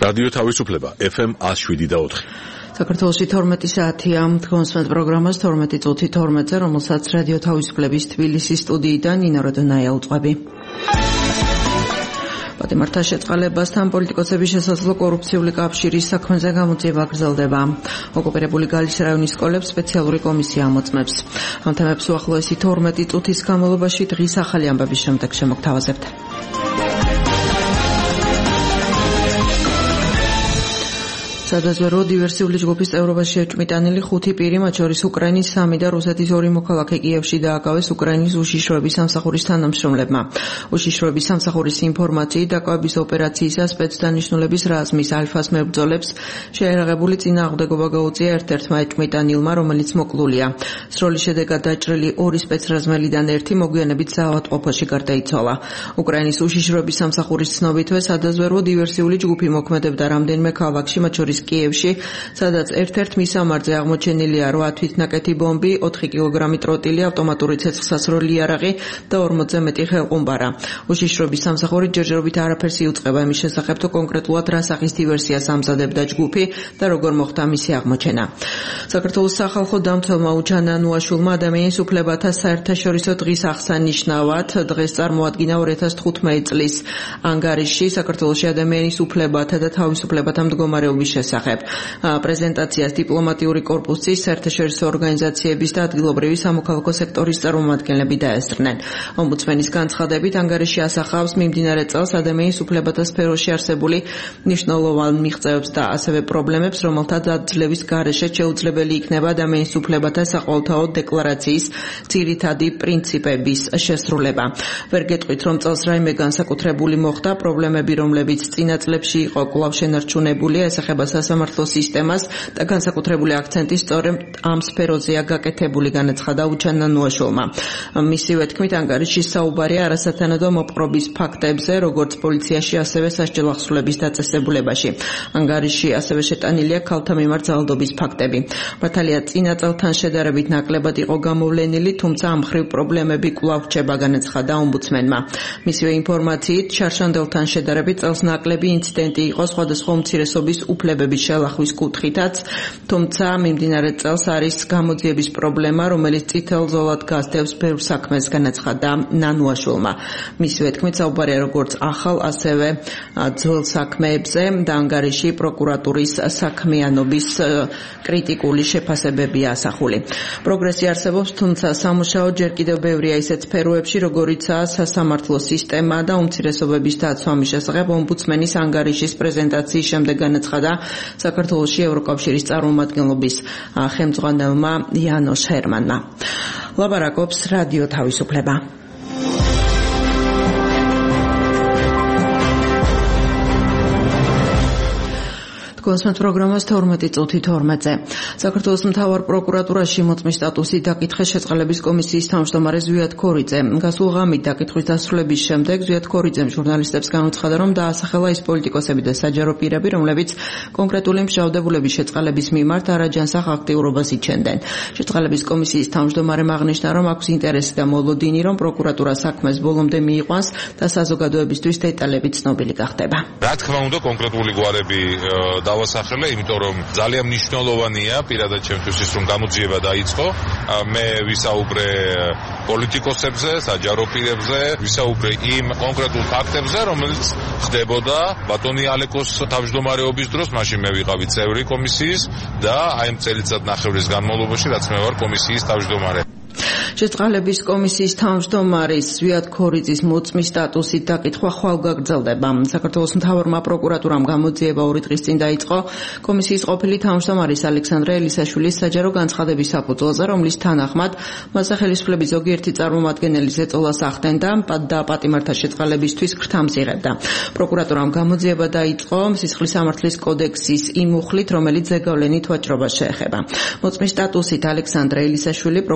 რადიო თავისუფლება FM 107.4. საქართველოში 12 საათია. კონსვენტ პროგრამას 12 წუთი 12-ზე, რომელსაც რადიო თავისუფლების თბილისის სტუდიიდან ნინო როდონაია უწყობი. პატიმართა შეწყალებასთან პოლიტიკოსების შესაძლო კორუფციული კავშირის საქმეზე გამოძიება გრძელდება. ოკუპირებული გალის რაიონის სკოლებს სპეციალური კომისია ამოწმებს. ამ თემებს უახლოესი 12 წუთის განმავლობაში დღის ახალი ამბების შემდეგ შემოგთავაზებთ. სადაზვერო დივერსიული ჯგუფის წევრობაში შეჭმიტანილი 5 პირი, მათ შორის უკრაინის 3 და რუსეთის 2 მოქალაქე კიევში დააკავეს უკრაინის უშიშროების სამსახურის თანამშრომლებმა. უშიშროების სამსახურის ინფორმაციით, დაკავების ოპერაციისა სპეცდანიშნულების რაზმის ალფას მებრძოლებს შეერაღებული წინააღმდეგობა გაუწია ერთ-ერთმა ეჭმიტანილმა, რომელიც მოკლულია. სროლის შედეგად დაჭრილი 2 სპეცრაზმელიდან 1 მოგვიანებით საავადმყოფოში გარდაიცვალა. უკრაინის უშიშროების სამსახურის ცნობითვე სადაზვერო დივერსიული ჯგუფი მოქმედებდა რამდენიმე ქალაქში, მათ შორის კიევში, სადაც ერთ-ერთ მისამართზე აღმოჩენილია 8 თვითნაკეთი ბომბი, 4 კილოგრამი ტროტილი, ავტომატური ცეცხლსასროლი იარაღი და 40-ზე მეტი ხელყუმბარა. უშიშროების სამსახური ჯერჯერობით არაფერს იუწყება იმის შესახებ, თუ კონკრეტულად რა სახის დივერსიას ამზადებდა ჯგუფი და როგორ მოხდა მისი აღმოჩენა. საქართველოს სახალხო დამცველმა უჩანა ნუაშულმა ადამიანის უფლებათა საერთაშორისო დღის აღსანიშნავად დღეს წარმოადგინა 2015 წლის ანგარიში საქართველოში ადამიანის უფლებათა და თავისუფლებათა მდგომარეობის შესახებ. პრეზენტაციას დიპლომატიური კორპუსის, საერთაშორისო ორგანიზაციების და ადგილობრივი სამოქალაქო სექტორის წარმომადგენლები დაესწრნენ. ომბუდსმენის განცხადებით, ანგარიში ასახავს მიმდინარე წელს ადამიანის უფლებათა სფეროში არსებული მნიშვნელოვან მიღწევებს და ასევე პრობლემებს, რომელთა დაძლევის გარეშე შეუძლებელი იქნება ადამიანის უფლებათა საყოველთაო დეკლარაციის ძირითადი პრინციპების შესრულება. ვერ გეტყვით, რომ წელს რაიმე განსაკუთრებული მოხდა, პრობლემები, რომლებიც წინა წლებში იყო კვლავ შენარჩუნებული, ესახება სასამართლო სისტემას და განსაკუთრებული აქცენტი სწორედ ამ სფეროზეა გაკეთებული, განაცხადა უჩანა ნუაშულმა. მისივე თქმით, ანგარიში საუბარია არასათანადო მოპყრობის ფაქტებზე, როგორც პოლიციაში, ასევე სასჯელ ახსრულების დაწესებულებაში. ანგარიში ასევე შეტანილია ქალთა მიმართ ძალადობის ფაქტები. მართალია, წინა წელთან შედარებით ნაკლებად იყო გამოვლენილი, თუმცა ამ მხრივ პრობლემები კვლავ რჩება, განაცხადა ომბუდსმენმა. მისივე ინფორმაციით, შარშანდელთან შედარებით წელს ნაკლები ინციდენტი იყო სხვადასხვა უმცირესობის უფლებების შელახვის კუთხითაც, თუმცა მიმდინარე წელს არის გამოძიების პრობლემა, რომელიც წითელ ზოლად გასდევს ბევრ საქმეს, განაცხადა ნანუაშულმა. მისივე თქმით, საუბარია როგორც ახალ, ასევე ძველ საქმეებზე და ანგარიში პროკურატურის საქმიანობის კრიტიკული შეფასებებია ასახული. პროგრესი არსებობს, თუმცა სამუშაო ჯერ კიდევ ბევრია ისეთ სფეროებში, როგორიცაა სასამართლო სისტემა და უმცირესობების დაცვა. მის შესახებ ომბუდსმენის ანგარიშის პრეზენტაციის შემდეგ განაცხადა საქართველოში ევროკავშირის წარმომადგენლობის ხელმძღვანელმა იანოშ ჰერმანმა. ლაბარაკობს რადიო თავისუფლება. კონსვენტ პროგრამას 12 წუთი 12-ზე. საქართველოს მთავარ პროკურატურაში მოწმის სტატუსით დაკითხეს შეწყალების კომისიის თავმჯდომარე ზვიად ქორიძე. გასულ ღამით დაკითხვის დასრულების შემდეგ ზვიად ქორიძემ ჟურნალისტებს განუცხადა, რომ დაასახელა ის პოლიტიკოსები და საჯარო პირები, რომლებიც კონკრეტული მსჯავრდებულების შეწყალების მიმართ არაჯანსაღ აქტიურობას იჩენდნენ. შეწყალების კომისიის თავმჯდომარემ აღნიშნა, რომ აქვს ინტერესი და მოლოდინი, რომ პროკურატურა საქმეს ბოლომდე მიიყვანს და საზოგადოებისთვის დეტალები ცნობილი გახდება. რა თქმა უნდა, კონკრეტული გვარები დავასახელე, იმიტომ რომ ძალიან მნიშვნელოვანია პირადად ჩემთვის ის, რომ გამოძიება დაიწყო. მე ვისაუბრე პოლიტიკოსებზე, საჯარო პირებზე, ვისაუბრე იმ კონკრეტულ ფაქტებზე, რომელიც ხდებოდა ბატონი ალეკოს თავმჯდომარეობის დროს, მაშინ მე ვიყავი წევრი კომისიის და აი ამ წელიწადნახევრის განმავლობაში, რაც მე ვარ კომისიის თავმჯდომარე. შეწყალების კომისიის თავმჯდომარის ზვიად ქორიძის მოწმის სტატუსით დაკითხვა ხვალ გაგრძელდება. საქართველოს მთავარმა პროკურატურამ გამოძიება 2 დღის წინ დაიწყო კომისიის ყოფილი თავმჯდომარის ალექსანდრე ელისაშვილის საჯარო განცხადების საფუძველზე, რომლის თანახმად მასზე ხელისუფლების ზოგიერთი წარმომადგენელი ზეწოლას ახდენდა და პატიმართა შეწყალებისთვის ქრთამს იღებდა. პროკურატურამ გამოძიება დაიწყო სისხლის სამართლის კოდექსის იმ მუხლით, რომელიც ზეგავლენით ვაჭრობას შეეხება. მოწმის სტატუსით ალექსანდრე ელისაშვილი პროკურატურის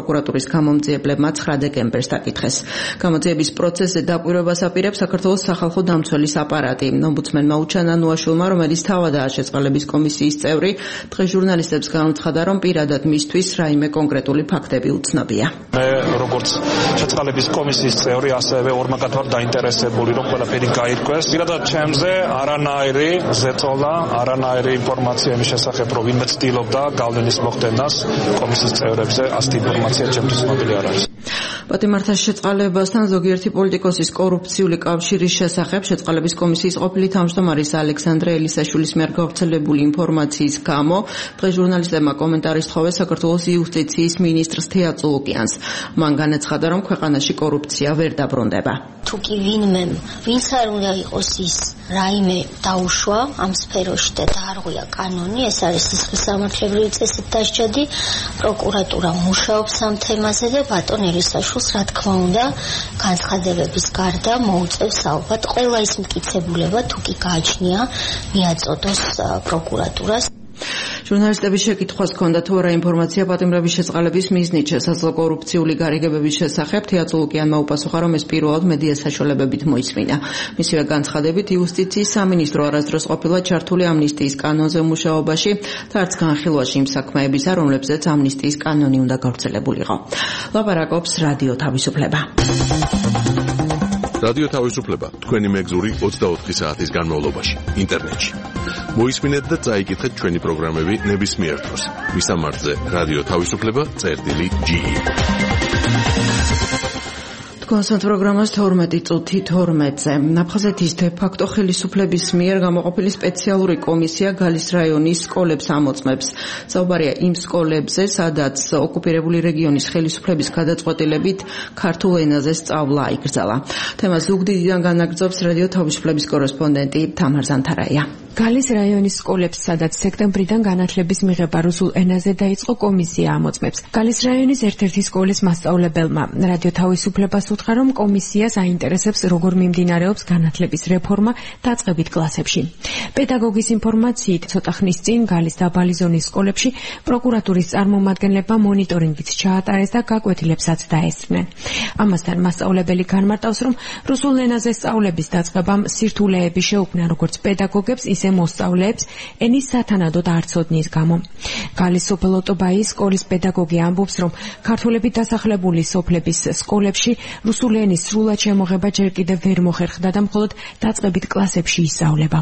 გამომძიებლებმა 9 დეკემბერს დაკითხეს. გამოძიების პროცესზე დაკვირვებას აპირებს საქართველოს სახალხო დამცველის აპარატი. ომბუდსმენმა უჩანა ნუაშვილმა, რომელიც თავადაა შეწყალების კომისიის წევრი, დღეს ჟურნალისტებს განუცხადა, რომ პირადად მისთვის რაიმე კონკრეტული ფაქტები უცნობია. მე როგორც შეწყალების კომისიის წევრი, ასევე ორმაგად ვარ დაინტერესებული, რომ ყველაფერი გაირკვეს. პირადად ჩემზე არანაირი ზეწოლა, არანაირი ინფორმაცია იმის შესახებ, რომ ვინმე ცდილობდა გავლენის მოხდენას კომისიის წევრებზე, ასეთი ინფორმაცია ჩემთვის ცნობილი არ არის. პატიმართა შეწყალებასთან ზოგიერთი პოლიტიკოსის კორუფციული კავშირის შესახებ შეწყალების კომისიის ყოფილი თავმჯდომარის ალექსანდრე ელისაშვილის მიერ გავრცელებული ინფორმაციის გამო დღეს ჟურნალისტებმა კომენტარი სთხოვეს საქართველოს იუსტიციის მინისტრს თეა წულუკიანს. მან განაცხადა, რომ ქვეყანაში კორუფცია ვერ დაბრუნდება. თუ კი ვინმემ, ვინც არ უნდა იყოს ის რაიმე დაუშვა ამ სფეროში და დაარღვია კანონი, ეს არის სისხლისამართლებრივი წესით დასჯადი, პროკურატურა მუშაობს ამ თემაზე და ბატონ ელისაშვილს, რა თქმა უნდა, განცხადებების გარდა მოუწევს ალბათ ყველა ის მტკიცებულება, თუ კი გააჩნია, მიაწოდოს პროკურატურას. ჟურნალისტების შეკითხვას ჰქონდა თუ არა ინფორმაცია პატიმრების შეწყალების მიზნით შესაძლო კორუფციული გარიგებების შესახებ, თეა წულუკიანმა უპასუხა, რომ ეს პირველად მედიას საშუალებებით მოისმინა. მისივე განცხადებით, იუსტიციის სამინისტრო არასდროს ყოფილა ჩართული ამნისტიის კანონზე მუშაობაში და არც განხილვაში იმ საქმეებისა, რომლებზეც ამნისტიის კანონი უნდა გავრცელებულიყო. ლაპარაკობს რადიო თავისუფლება. რადიო თავისუფლება თქვენი მეგზური 24 საათის განმავლობაში ინტერნეტში. მოისმინეთ და წაიკითხეთ ჩვენი პროგრამები ნებისმიერ დროს. მისამართზე რადიო თავისუფლება.ge. კონსერტ პროგრამას 12 წუთი 12-ზე. აფხაზეთის დე-ფაქტო ხელისუფლების მიერ გამოყოფილი სპეციალური კომისია გალის რაიონის სკოლებს ამოწმებს. საუბარია იმ სკოლებზე, სადაც ოკუპირებული რეგიონის ხელისუფლების გადაწყვეტილებით ქართულ ენაზე სწავლა აიკრძალა. თემას ზუგდიდიდან განაგრძობს რადიო თავისუფლების კორესპონდენტი თამარ ზანთარაია. გალის რაიონის სკოლებს, სადაც სექტემბრიდან განათლების მიღება რუსულ ენაზე დაიწყო, კომისია ამოწმებს. გალის რაიონის ერთ-ერთი სკოლის მასწავლებელმა რადიო თავისუფლებას უთხრა, რომ კომისიას აინტერესებს, როგორ მიმდინარეობს განათლების რეფორმა დაწყებით კლასებში. პედაგოგის ინფორმაციით, ცოტა ხნის წინ გალის დაბალი ზონის სკოლებში პროკურატურის წარმომადგენლებმა მონიტორინგიც ჩაატარეს და გაკვეთილებსაც დაესწრნენ. ამასთან მასწავლებელი განმარტავს, რომ რუსულ ენაზე სწავლების დაწყებამ სირთულეები შეუქმნა როგორც პედაგოგებს, ისე მოსწავლეებს ენის სათანადოდ არცოდნის გამო. გალის სოფელ ოტობაიის სკოლის პედაგოგი ამბობს, რომ ქართველებით დასახლებული სოფლების სკოლებში რუსული ენის სრულად შემოღება ჯერ კიდევ ვერ მოხერხდა და მხოლოდ დაწყებით კლასებში ისწავლება.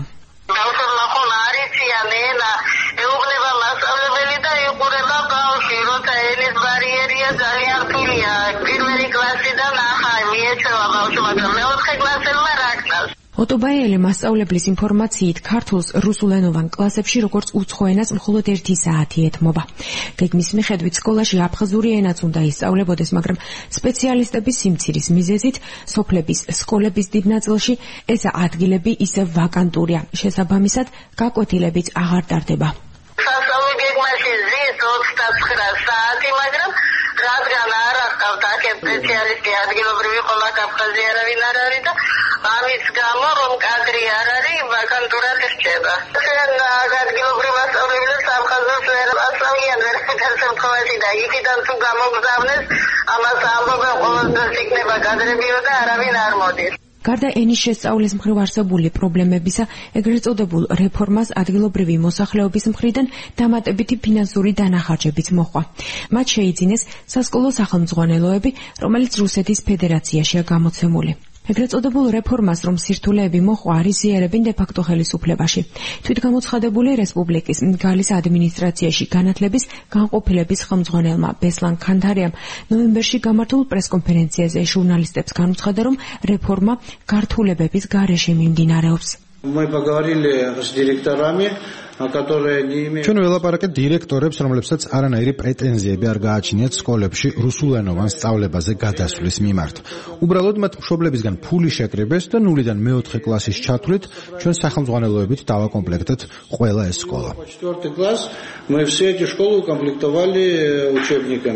ეუბნება მასწავლებელი და იყურება ბავშვი, როცა ენის ბარიერია ძალიან რთულია. პირველი კლასიდან ახლა მიეჩვევა ბავშვი, მაგრამ მეოთხე კლასელმა რა გწავს. ოტობაიელი მასწავლებლის ინფორმაციით ქართულს რუსულენოვან კლასებში როგორც უცხო ენას მხოლოდ 1 საათი ეთმობა. გეგმის მიხედვით სკოლაში აფხაზური ენაც უნდა ისწავლებოდეს, მაგრამ სპეციალისტების სიმცირის მიზეზით სოფლების სკოლების დიდ ნაწილში ეს ადგილები ისევ ვაკანტურია. შესაბამისად, გაკვეთილებიც აღარ ტარდება. სასწავლო გეგმაში ზის 29 საათი, მაგრამ რადგან არ ახავთ აქეთ სპეციალისტი ადგილობრივი ყოლა აფხაზი არავინ არ არის და ამის გამო რომ კადრი არ არის, ვაკანტურად რჩება. ჩვენ ადგილობრივ მასწავლებლებს აფხაზურს ვერ ასწავლიან ვერაფერ შემთხვევაში და იქიდან თუ გამოგზავნეს, ამას ამბობენ ყოველდღე იქნება კადრებიო და არავინ არ მოდის. გარდა ენის შესწავლის მხრივ არსებული პრობლემებისა, ეგრეთ წოდებულ რეფორმას ადგილობრივი მოსახლეობის მხრიდან დამატებითი ფინანსური დანახარჯებიც მოჰყვა. მათ შეიძინეს სასკოლო სახელმძღვანელოები, რომელიც რუსეთის ფედერაციაშია გამოცემული. ეგრეთ წოდებულ რეფორმას, რომ სირთულეები მოჰყვა, არის ზიარებინ დე-ფაქტო ხელისუფლებაში. თვითგამოცხადებული რესპუბლიკის გალის ადმინისტრაციაში განათლების განყოფილების ხელმძღვანელმა ბესლან ქანდარიამ ნოემბერში გამართულ პრესკონფერენციაზე ჟურნალისტებს განუცხადა, რომ რეფორმა გართულებების გარეშე მიმდინარეობს. Мы поговорили с директорами, которые не имеют. ჩვენ ველაპარაკეთ დირექტორებს, რომლებსაც არანაირი პრეტენზიები არ გააჩნიათ სკოლებში რუსულენოვან სწავლებაზე გადასვლის მიმართ. უბრალოდ მათ მშობლებისგან ფული შეკრიბეს და ნულიდან მეოთხე კლასის ჩათვლით ჩვენ სახელმძღვანელოებით დავაკომპლექტეთ ყველა ეს სკოლა. 4 კლას мы все эти школы укомплектовали учебниками.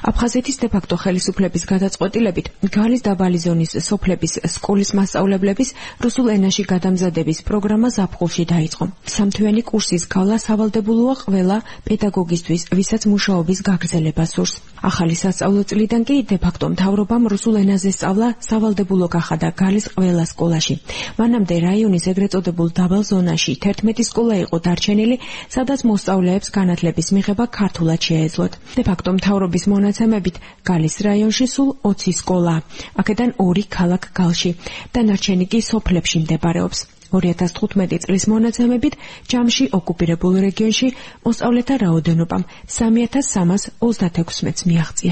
აფხაზეთის დე-ფაქტო ხელისუფლების გადაწყვეტილებით გალის დაბალი ზონის სოფლების სკოლის მასწავლებლების რუსულ ენაში გადამზადების პროგრამა ზაფხულში დაიწყო. სამთვიანი კურსის გავლა სავალდებულოა ყველა პედაგოგისთვის, ვისაც მუშაობის გაგრძელება სურს. ახალი სასწავლო წლიდან კი დე-ფაქტო მთავრობამ რუსულ ენაზე სწავლა სავალდებულო გახადა გალის ყველა სკოლაში. მანამდე რაიონის ეგრეთ წოდებულ დაბალ ზონაში 11 სკოლა იყო დარჩენილი, სადაც მოსწავლეებს განათლების მიღება ქართულად შეეძლოთ. დე-ფაქტო მთავრობის მონაცემებით გალის რაიონში სულ 20 სკოლაა. აქედან 2 ქალაქ გალში. დანარჩენი კი სოფლებში მდებარეობს. 2015 წლის მონაცემებით ჯამში ოკუპირებულ რეგიონში მოსწავლეთა რაოდენობამ 3336-ს მიაღწია.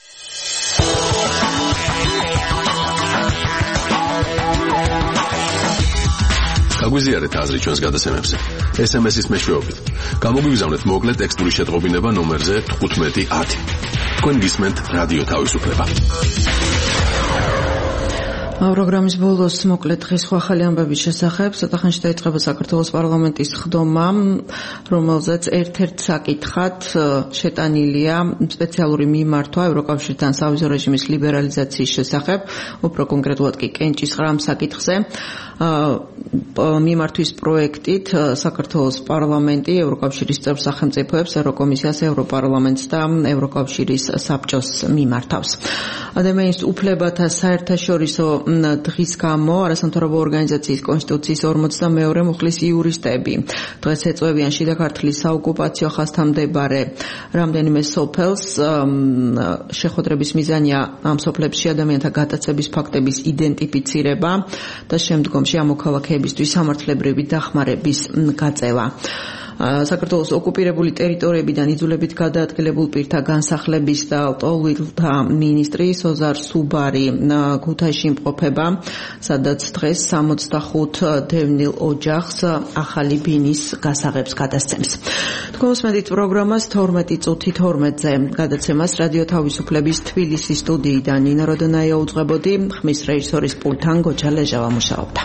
გაგვიზიარეთ აზრი ჩვენს გადაცემებზე. SMS-ის მეშვეობით. გამოგვიგზავნეთ მოკლე ტექსტური შეტყობინება ნომერზე 1510. თქვენ გისმენთ რადიო თავისუფლება. პროგრამის ბოლოს მოკლედ დღის ახალი ამბების შესახებ ცოტახანში დაიწყება საქართველოს პარლამენტის ხდომა, რომელზეც ერთ-ერთ საკითხად შეტანილია სპეციალური მიმართვა ევროკავშირთან სავიზო რეჟიმის ლიბერალიზაციის შესახებ, უფრო კონკრეტულად კი კენჭისყრა ამ საკითხზე. მიმართვის პროექტით საქართველოს პარლამენტი ევროკავშირის წევრ სახელმწიფოებს, ევროკომისიას, ევროპარლამენტს და ევროკავშირის საბჭოს მიმართავს. ადამიანის უფლებათა საერთაშორისო დღის გამო არასამთავრობო ორგანიზაციის კონსტიტუციის 42 მუხლის იურისტები დღეს ეწევიან შიდა ქართლის საოკუპაციო ხაზთამდებარე რამდენიმე სოფელს. შეხვედრების მიზანია ამ სოფლებში ადამიანთა გატაცების ფაქტების იდენტიფიცირება და შემდგომში ამ მოქალაქეებისთვის სამართლებრივი დახმარების გაწევა. საქართველოს ოკუპირებული ტერიტორიებიდან იძულებით გადაადგილებულ პირთა განსახლების და ლტოლვილთა მინისტრი სოზარ სუბარი ქუთაისში იმყოფება, სადაც დღეს 65 დევნილ ოჯახს ახალი ბინის გასაღებს გადასცემს. თქვენ უსმენთ პროგრამას 12 წუთი 12-ზე. გადაცემას რადიო თავისუფლების თბილისის სტუდიიდან ნინა როდონაია უძღვებოდი, ხმის რეჟისორის პულტთან გოჩა ლეჟავა მუშაობდა.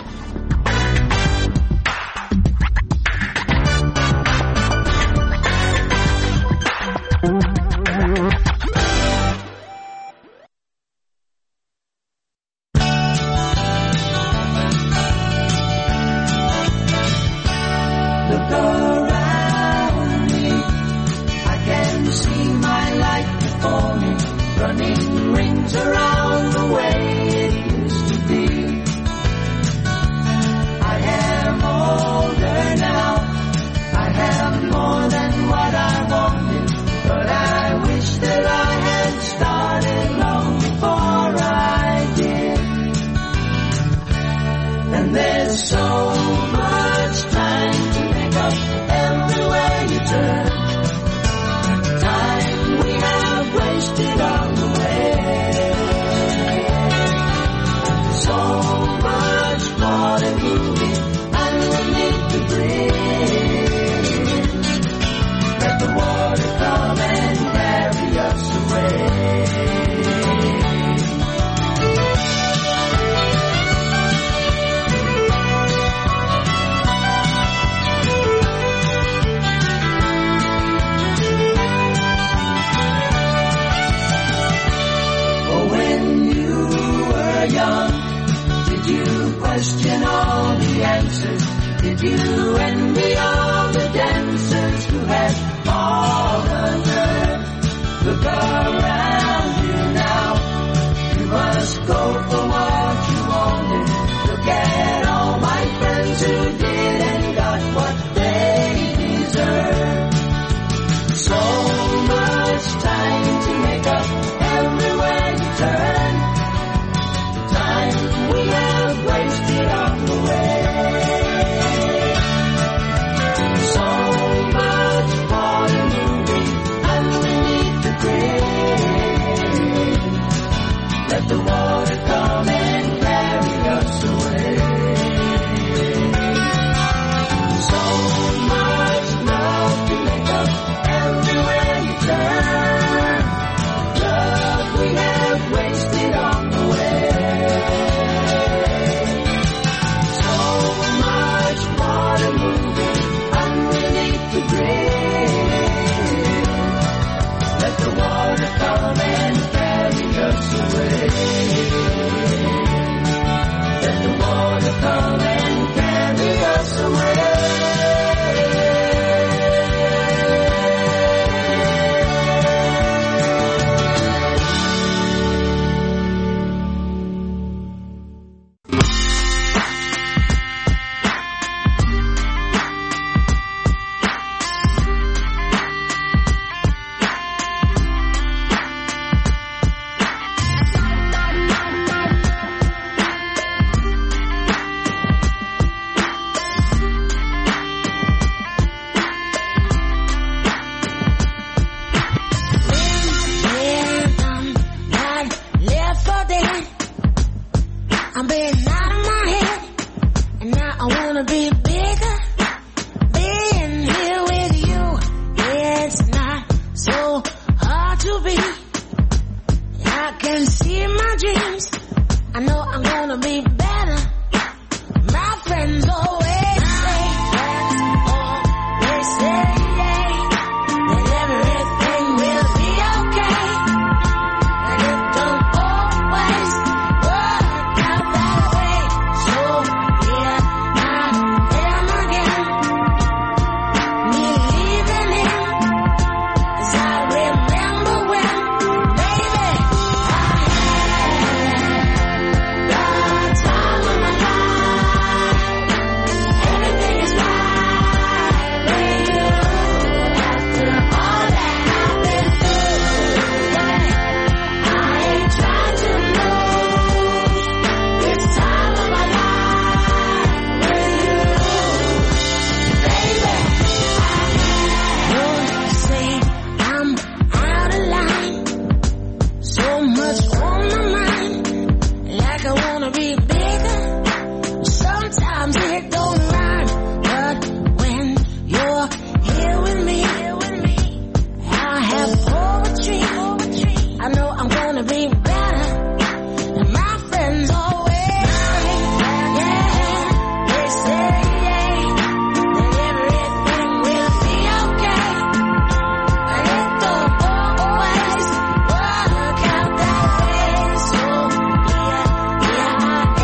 Let the water come. I've been out of my head, and now I wanna be bigger. Being here with you, yeah, it's not so hard to be. I can see my dreams, I know I'm gonna be better. My friends always say, that everything will be okay. And it don't always work out that way. So here I am again, me leaving him, 'cause I remember when, baby, I had the time of my life. Everything is right with you. After all that I've been through, I ain't trying to lose this time of my life with you, baby. You say I'm out of line, so much on my mind, like I wanna be bigger. Sometimes it don't rhyme, but when you're here with me, I have poetry. I know I'm gonna be better. And my friends always say, they say that everything will be okay. And it don't always work out that way. So here I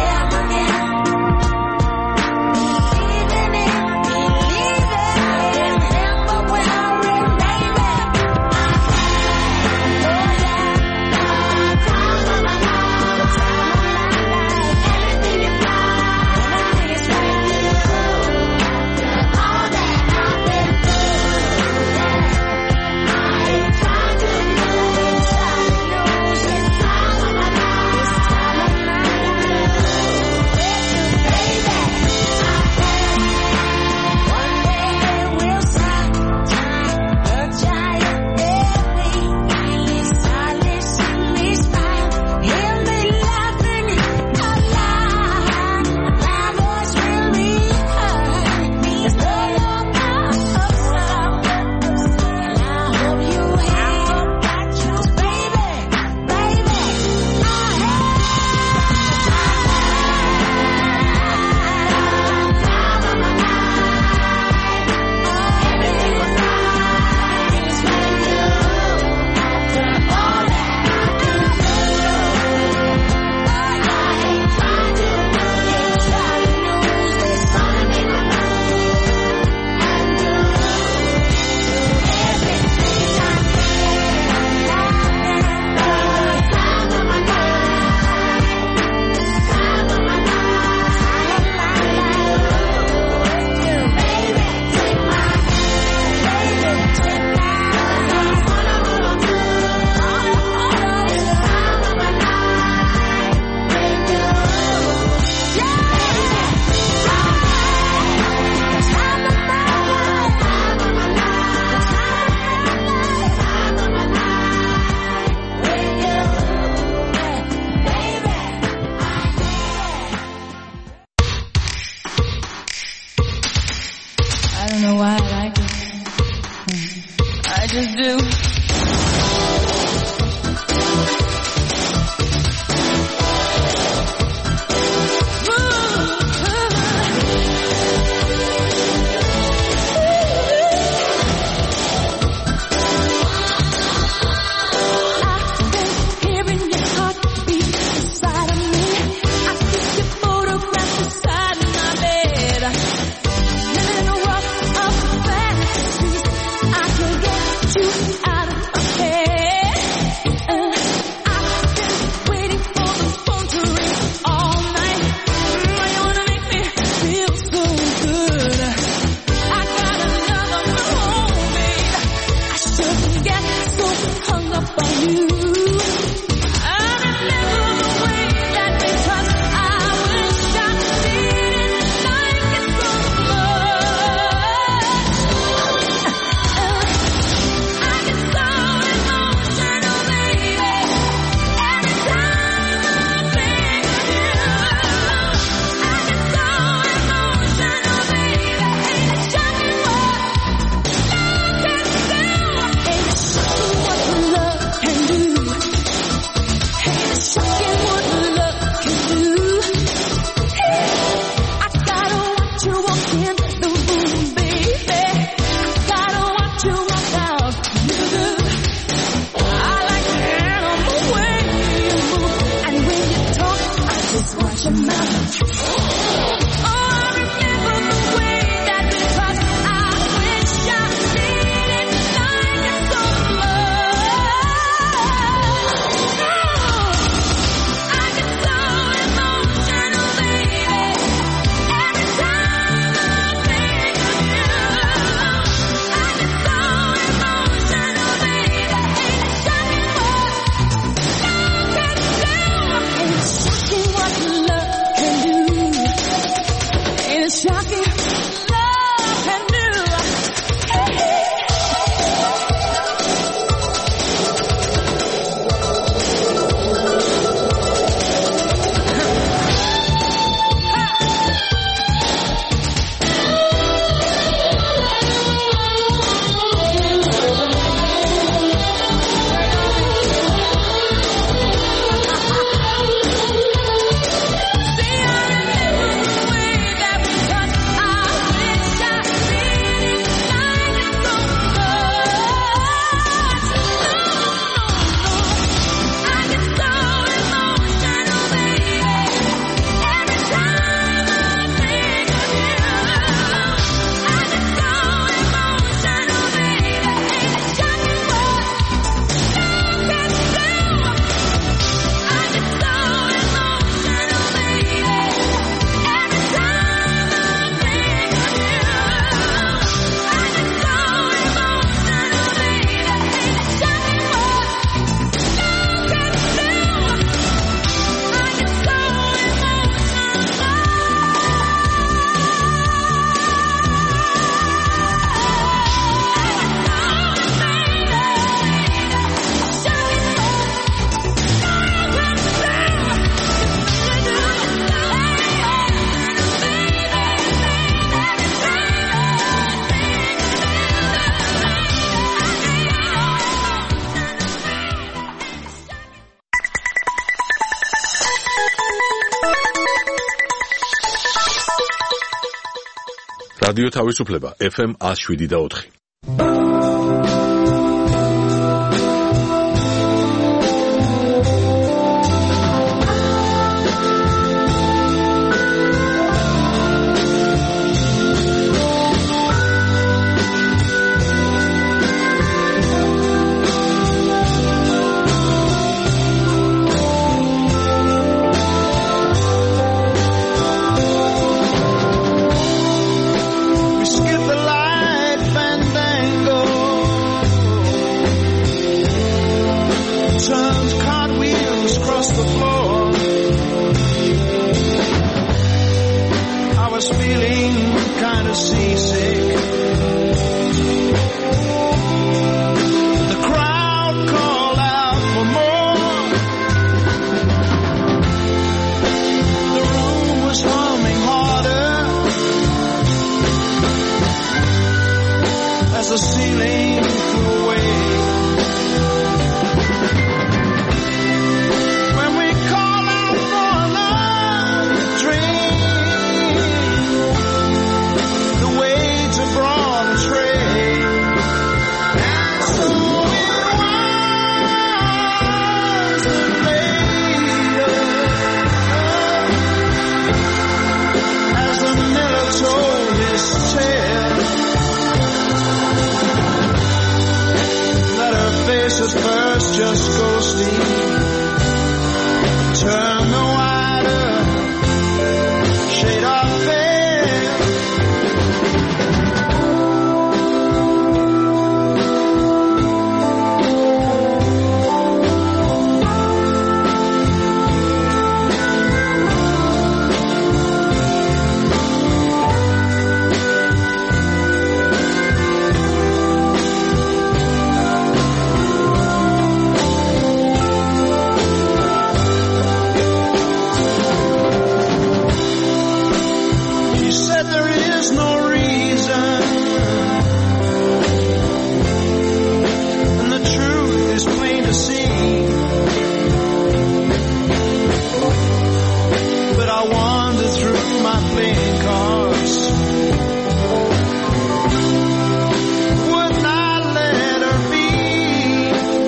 რადიო თავისუფლება FM 107.4.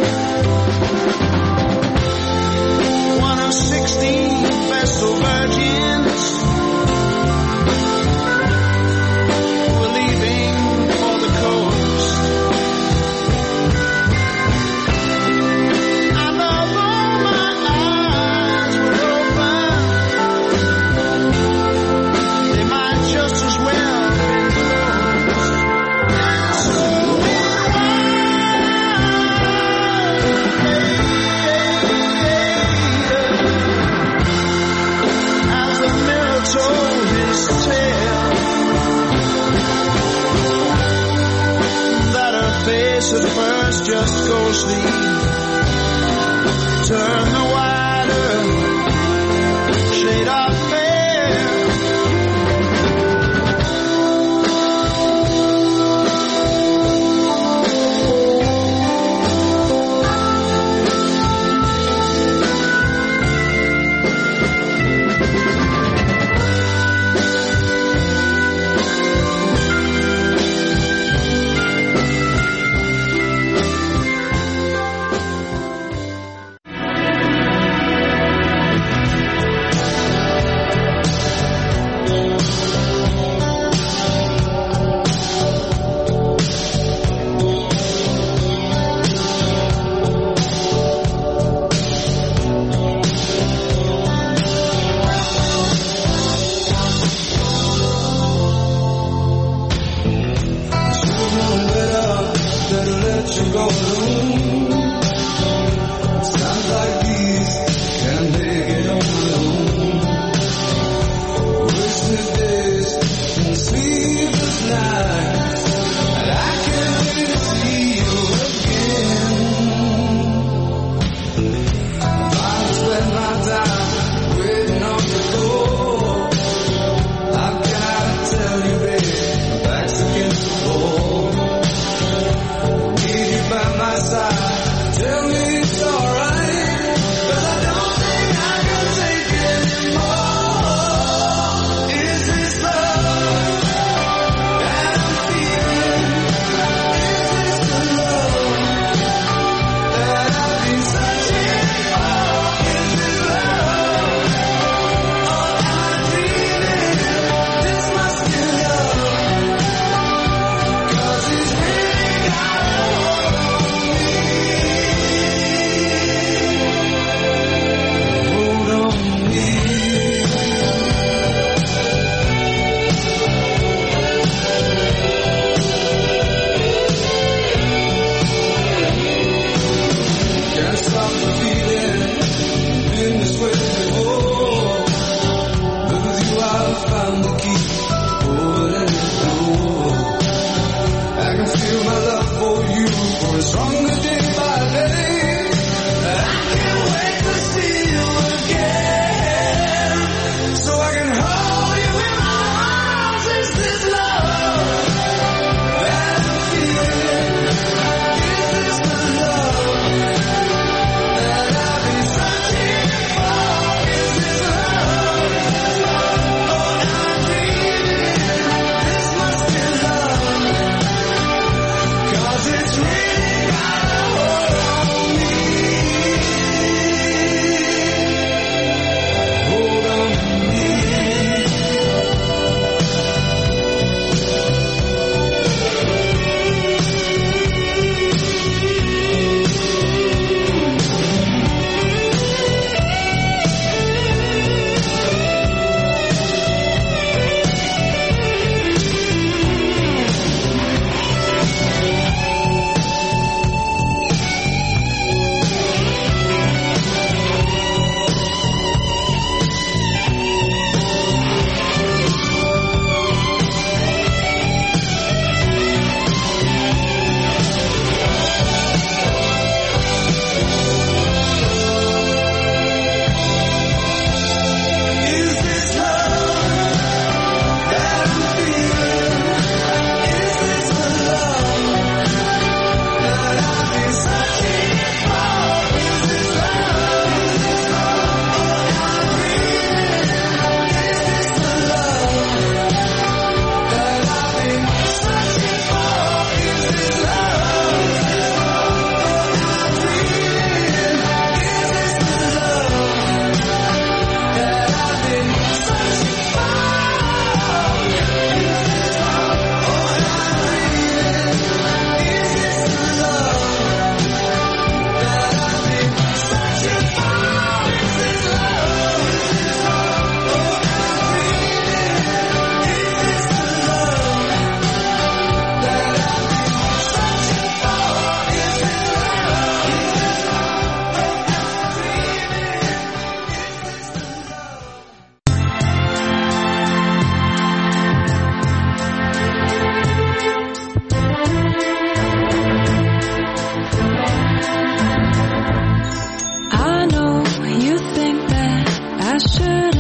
Virgin at first, just go sleep. Turn the wider shade of fair.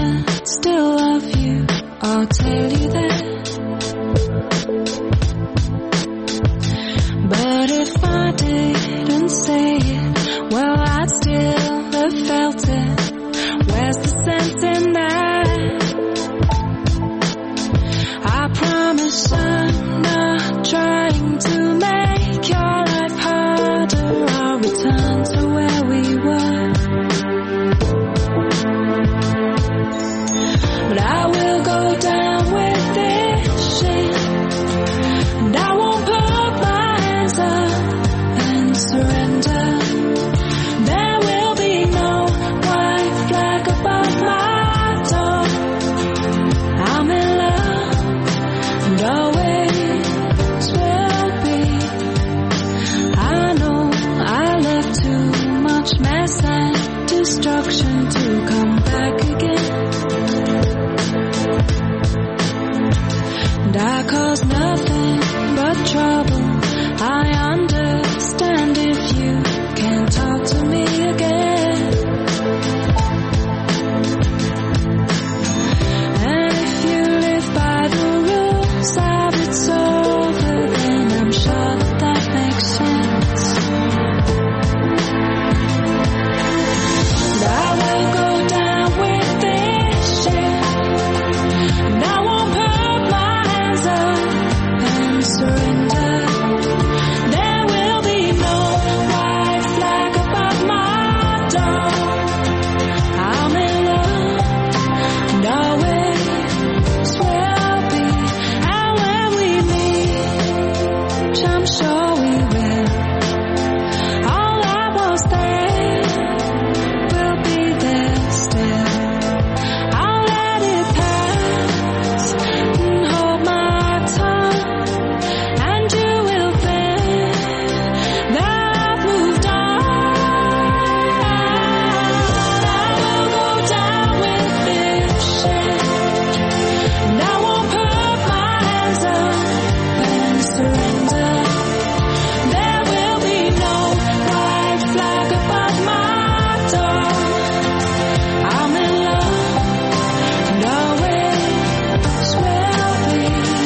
still love you, I'll tell you that. But if I didn't say it, well, I'd still have felt it. Where's the sense in that? I promise I'm not trying to make your life harder. I'll return to where we were. But I will go down with this shit, and I won't put my hands up and surrender. There will be no white flag above my door. I'm in love and always will be. I know I left too much mess and destruction to come back again. And I caused nothing but trouble. I understand if you can't talk to me again. And if you live by the rules of it's over, then I'm sure that makes sense. And I will go down with this shit, and I won't put my hands up and surrender. There will be no white flag above my door. I'm in love and always will be. And when we meet, which I'm sure we will, all that was there will be there still. I'll let it pass and hold my tongue, and you will think that I've moved on. I will go down with this shit, and I won't put my hands up and surrender. There will be no white flag above my door. I'm in love and always will be.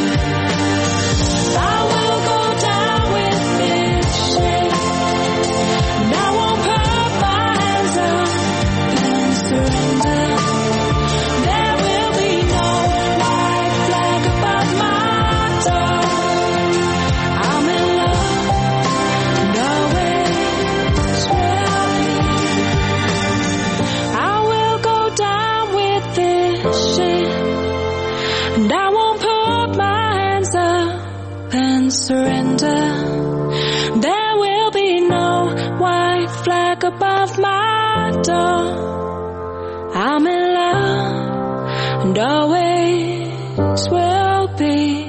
I will go down with this shit, and I won't put my hands up and surrender. There will be no white flag above my door. I'm in love and always will be. I will go down with this shit, and I won't put my hands up and surrender. There will be no white flag above my door. I'm in love and always will be.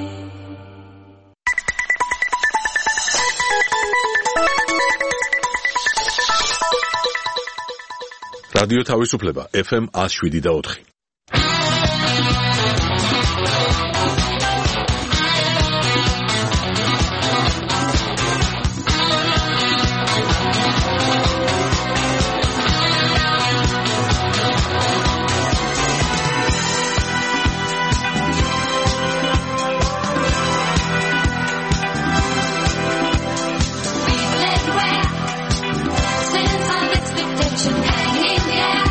რადიო თავისუფლება FM 107.4. Sense of expectation hanging in the air.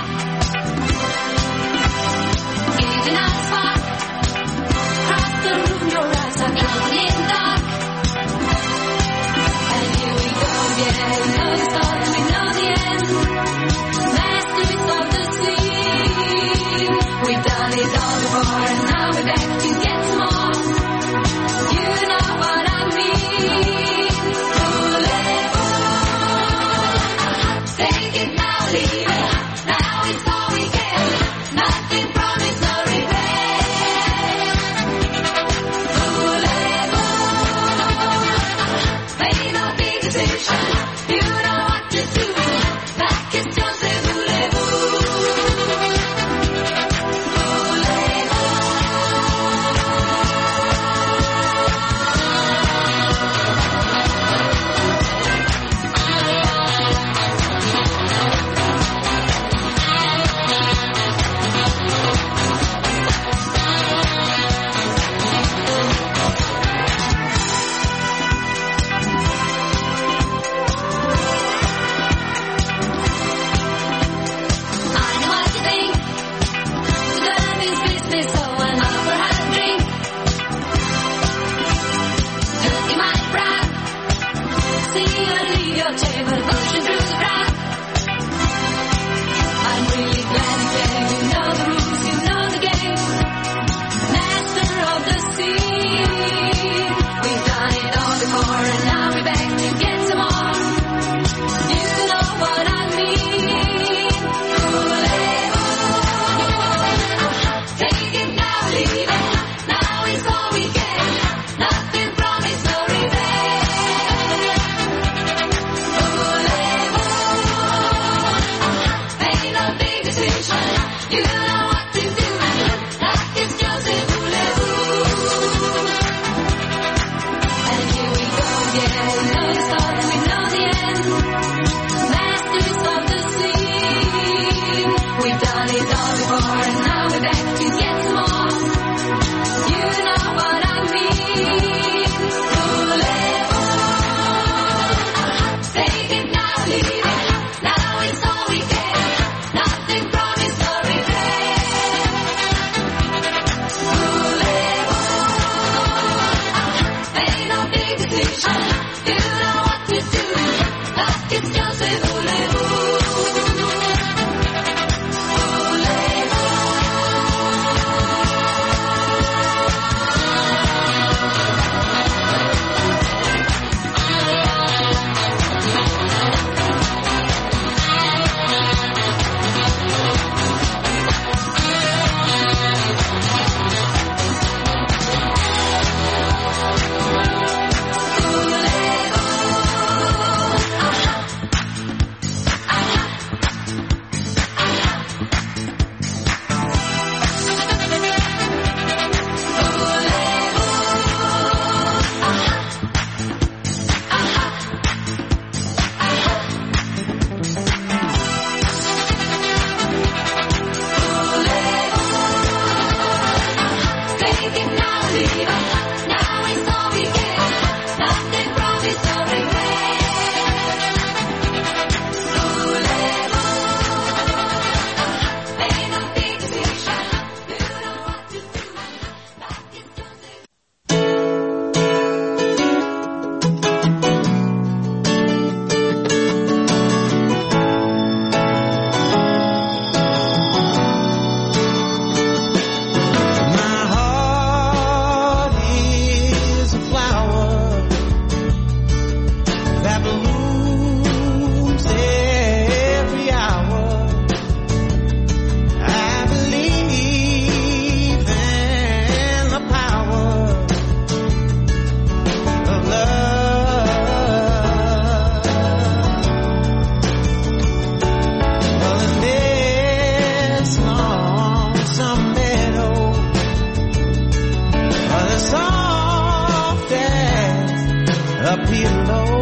pillow.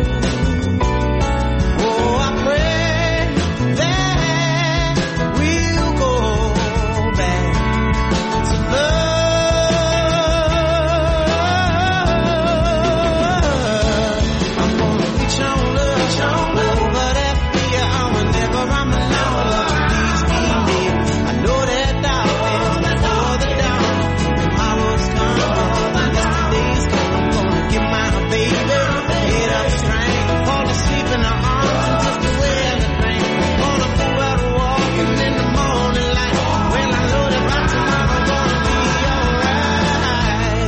Oh, I pray that we'll go back to love. I'm gonna reach on love, over that fear. I will never run alone. Please be near. I know that darkness before the dawn. Tomorrow's come, yesterday's gone. I'm gonna get my baby, head up straight, fall asleep in her arms and just away in the rain. Gonna go out walking in the morning light. Well, I know that by tomorrow gonna be alright.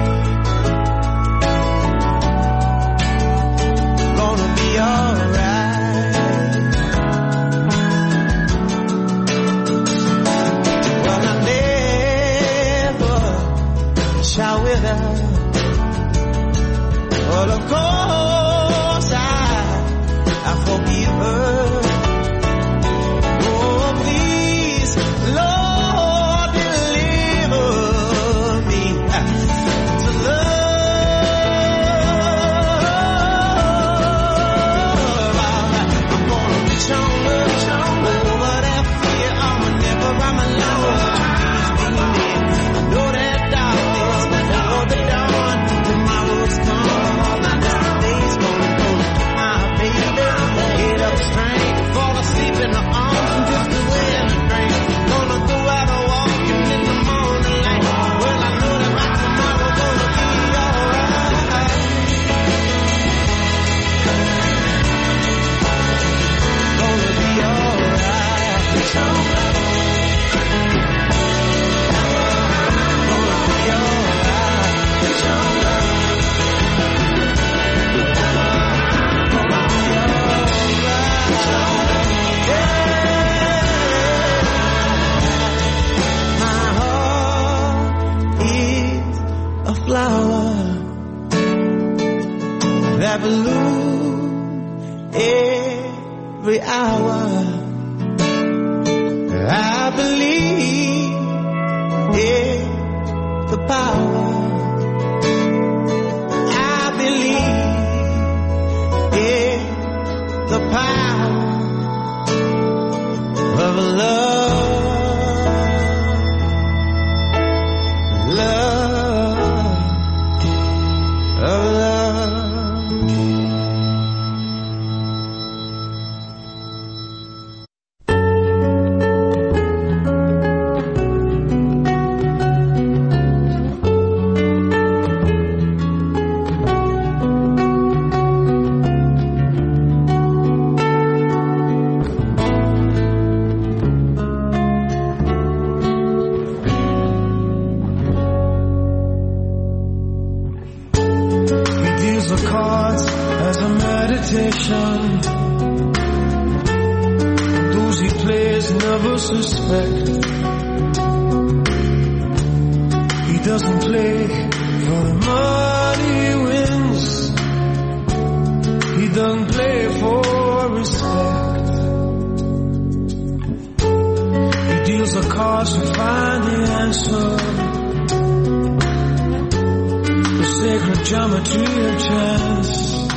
Gonna be alright. Well, I never shall wither. Well, of course I forgive her. Oh, please, Lord, deliver me to love. I'm gonna reach on over that fear. I'm never I'm alone. Please be near. I know that darkness before the dawn. Tomorrow's come, yesterday's gonna get my baby, head up straight, fall asleep in the arms and drift away in the rain. Gonna go out walking in the morning light. Well, I know that by tomorrow gonna be alright. Gonna be alright. Gonna be My heart is a flower that blooms every hour. I believe in the power. I believe in the power of love. He deals the cards as a meditation. Those he plays never suspect. He doesn't play for the money he wins. He doesn't play for respect. He deals the cards to find the answer. The sacred geometry of chance.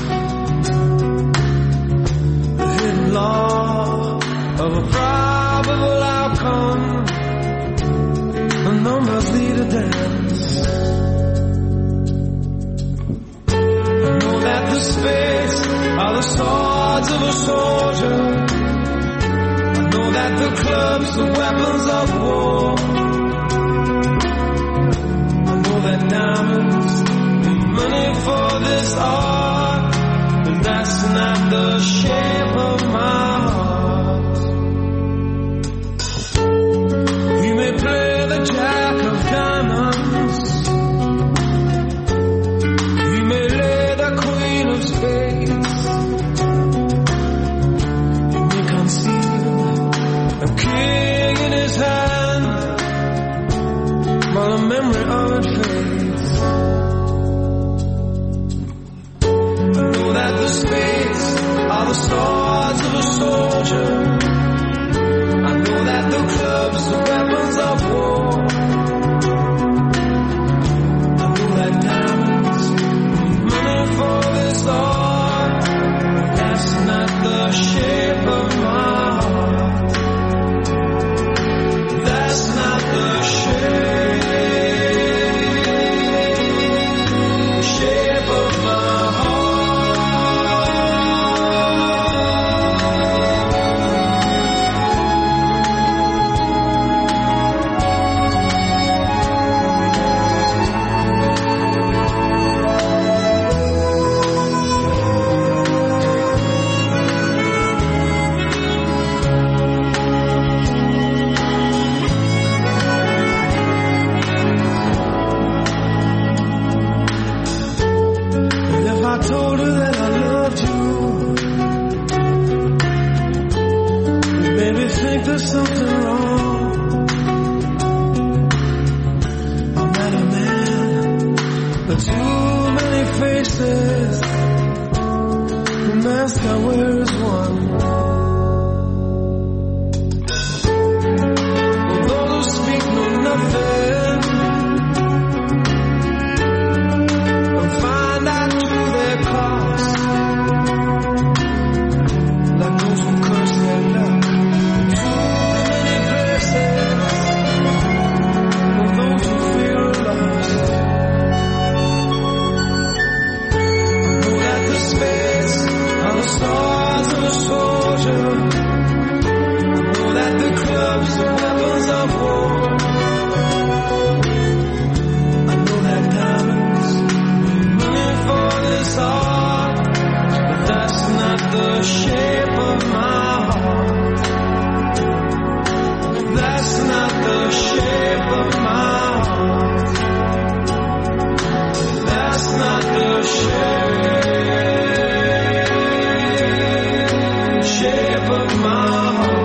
The hidden law of a probable outcome. The numbers lead a dance. I know that the spades are the swords of a soldier. I know that the clubs are weapons of war. I know that diamonds need money for this art, but that's not the shape of my heart. You may play the jack of diamonds. You may lay the queen of spades. You may conceal a king in his hand while the memory of it fades. I know that the spades are the swords of a soldier. I know that the clubs are weapons of war. I know that diamonds need money for this art. faces, the mask I wear is one. Those who speak know nothing and find out to their cost, like those who curse their luck. Too many places for those who feel lost. Know that the spades are the swords of a soldier. Know that the clubs are weapons of war. I know that diamonds running for this heart, but that's not the shape of my heart. That's not the shape of my heart. That's not the shape of my heart.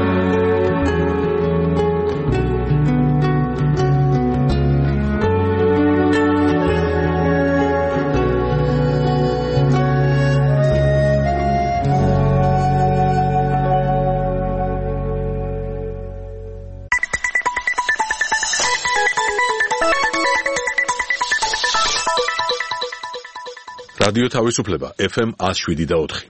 რადიო თავისუფლება FM 107.4.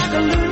like a